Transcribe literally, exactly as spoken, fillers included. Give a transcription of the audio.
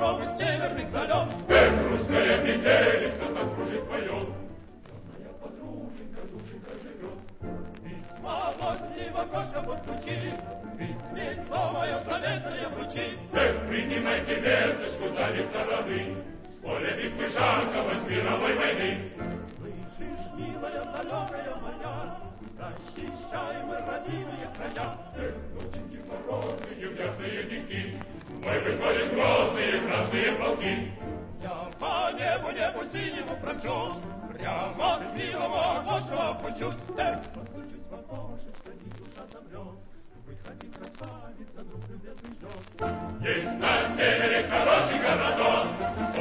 суровых северных залет. Эх, русская метелица так кружит, поет. Моя подруженька, душенька живет. Письма гости в окошко постучит, письмецо мое заветное вручит. Эх, принимайте весточку с дальней стороны, с поля битвы жаркого, с мировой войны. Слышишь, милая, далекая моя, защищай мы родимые края. Эх, ноченьки морозные, в ясные деньки, мы выходят грозные красные полки. Я по небу, небу синему промчусь, прямо к милому окошку опущусь. Эх, постучусь в окошечко, и душа замрет. Выходи, красавица, друг любезный ждет. Есть на севере хороший городок,